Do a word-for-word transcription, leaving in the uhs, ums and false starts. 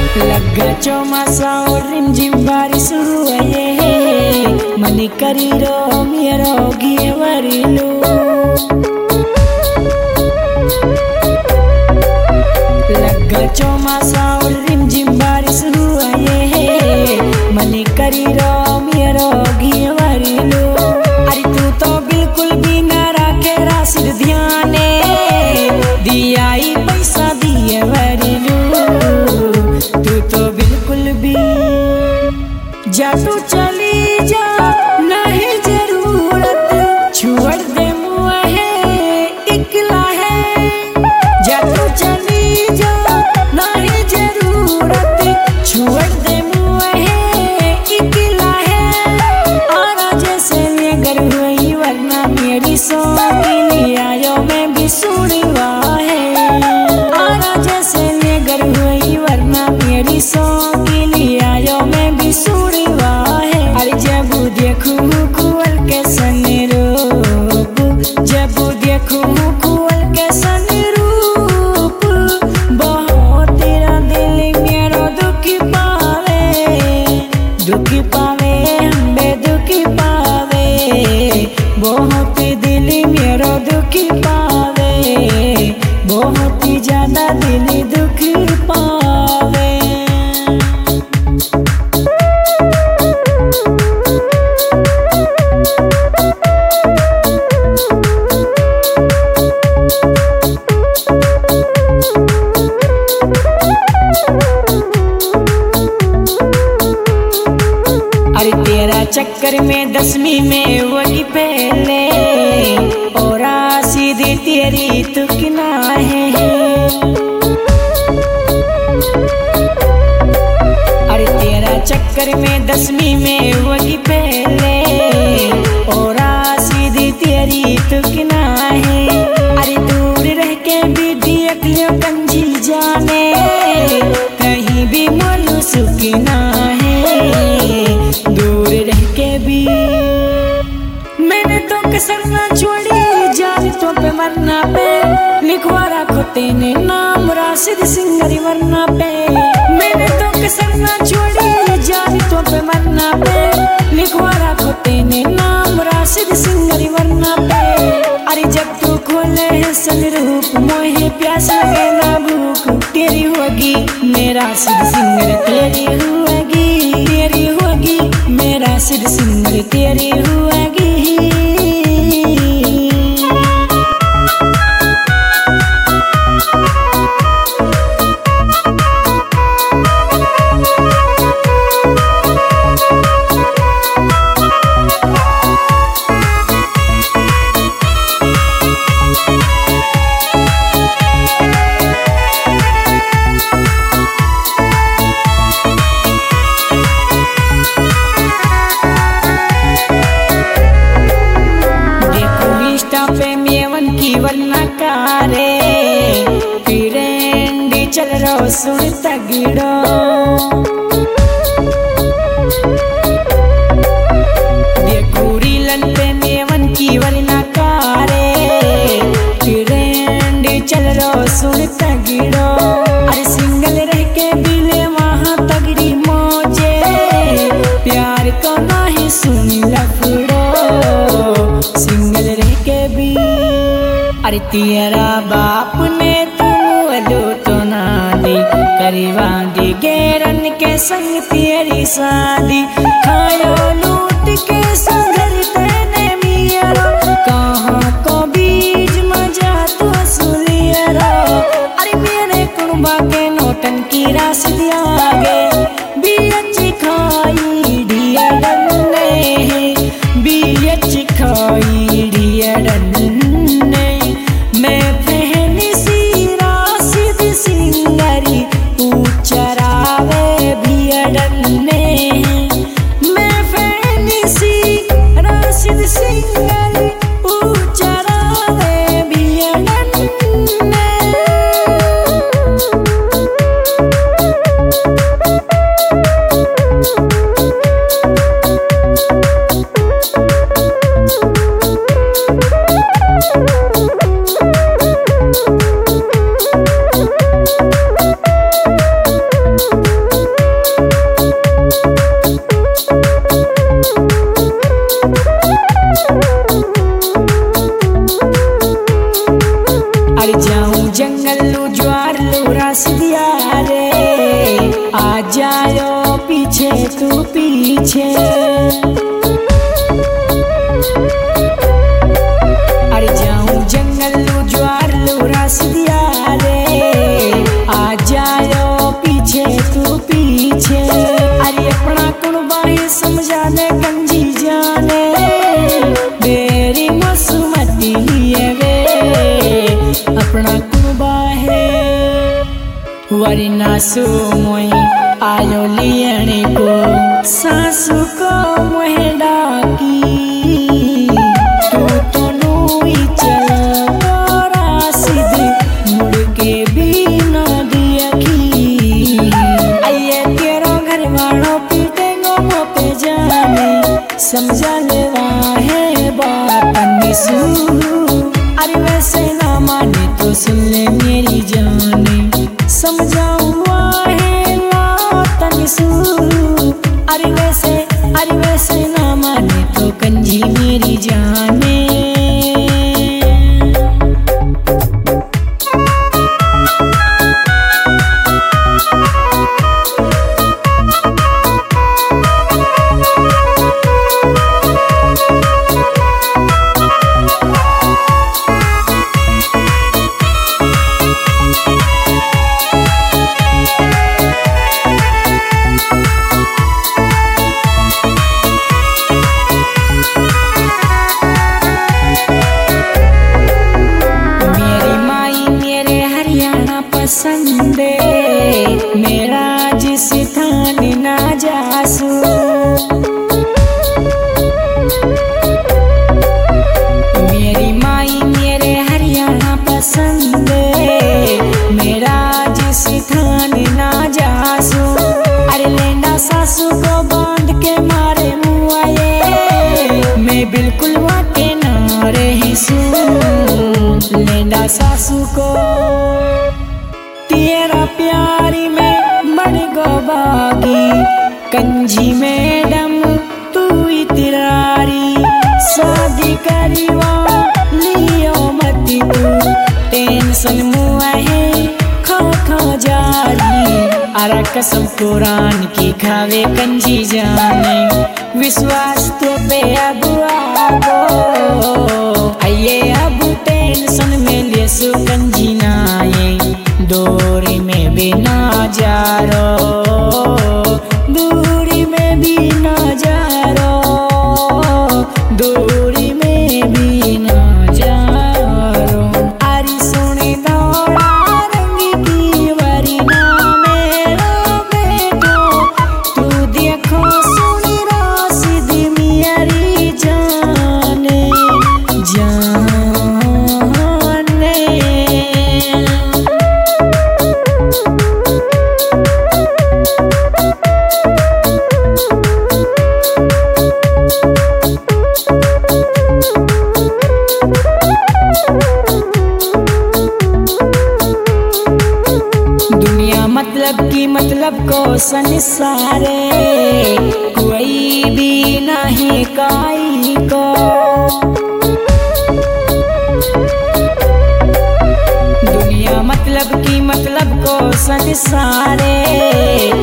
लग्गा चौमासा और रिमझिम बारिश हुए मनी करी रो मेरो गिए वरिलो लग्गा चौमासा और रिमझिम बारिश हुए मनी करी रो मेरो गिए वरिलो। अरे तू तो बिल्कुल भी ना रखे राशिद ध्याने दियाई पैसा दिए वरिलो तू तो बिल्कुल भी जा तू चली जा नहीं जरूरत छोड़ दे मुझे इकला है जा तू चली जा नहीं जरूरत छोड़ दे मुझे इकला है आना जैसे मैं घर हुई वरना मेरी सोनी आयो मैं भी सुनवा है आना जैसे मैं घर हुई वरना मेरी सोनी आयो मैं भी सुनवा है। अरे जब देखूं कुल के सन रूप जब देखूं कुल के सन रूप बहुत तेरा दिल मेरो दुखी पावे दुखी पावे हमें दुखी पावे बहुत दिल मेरो दुखी पावे बहुत ही ज्यादा दिल दुखी पावे। अरे तेरा चक्कर में दसवीं में वही पहले और सीधी तेरी तुकना है अरे तेरा चक्कर में दसवीं में वही पहले और सीधी तेरी तुकना है। अरे दूर रह के भी देख लियो कंजी जाने कहीं भी मोलू सुकना दूर रह के भी मैंने तो कसर ना छोड़ी जान तो पे मरना पे लिखवा रखो तेने नाम राशिद सिंगरी वरना पे मैंने तो कसर ना छोड़ी जान तो पे मरना पे लिखवा रखो तेने नाम राशिद सिंगरी वरना पे। अरे जब तू खोले है सनरूप मोहे प्यास लगे ना भूख तेरी होगी मेरा सिद्ध सिंगर तेरी होगी तेरी होगी मेरा सिद्ध सिंगर तेरी होगी। चल रो सुन तगड़ो देखूरी लन पे मेवन की वरना कारे ट्रेंड चल रो सुन तगड़ो। अरे सिंगल रह के बिले वहाँ तगड़ी मौजे प्यार को नहीं सुन लफड़ो सिंगल रह के भी। अरे तेरा बाप ने करीवा दी गेरन के संग तेरी शादी खायो लूट के संगर तेने मियारो कहाँ को बीज मजा तो सुलियारो। अरे मेरे कुंबा के नोटन की रास दिया गे बीच खाई ढिया डन्ने बीच खाई ढिया डन्ने मैं पहनी सी राशिद सिंगरी चरावे भी अडन्ने मैं फैनी सी राशिद सिंगरी चरावे भी अडन्ने। आ जायो पीछे तू पीछे। अरे जाऊं जंगल लू ज्वार लू रास दिया रे, आ जायो पीछे तू पीछे। अरे अपना कुणबा ही समझा दे कंजी जाने, मेरी मसुमती है वे अपना कुणबा है। वरना सो मोई आयो लियने को सासू को मोहे डाकी, तू तो नूई चल तोरा सीधे मुड़ के भी न देखी। आइए तेरो घर वालों पीटेंगो मो पे जाने, समझा लेवा है बात निसू। अरे वैसे ना माने तो सुन ले मेरी जाने, समझाऊआ है बात निसू। अरे वैसे अरे वैसे ना माने तो कंजी मेरी जाने। संदे मेरा जिस थान ना जासू, मेरी माई मेरे हरियाणा पसंद, मेरा जिस थान ना जासू। अरे लेना सासू को बांध के मारे मुआ ये, मैं बिल्कुल वाके ना रही सू। लेना सासू को तेरा प्यारी में बड़ गोबागी, कंजी मैडम तू इतरारी। शादी करीवा लियो मती तू, टेंशन मुआ है खा खा जारी। अरा कसम कुरान की खावे कंजी जाने, विश्वास तो पे अब आगो। आइए अब टेंशन में ले सु कंजी नाये, दूरी में भी ना जा रो, दूरी में भी ना जा रो, दूरी में भी ना जा रो। अरे सुनी दौड़ा रंगी की वरीना मेरा बेटो, तू देखो सुनी राशिदी मेरी जाने जाने। मतलब की मतलब को संसारे, कोई भी नहीं काई को। दुनिया मतलब की मतलब को संसारे,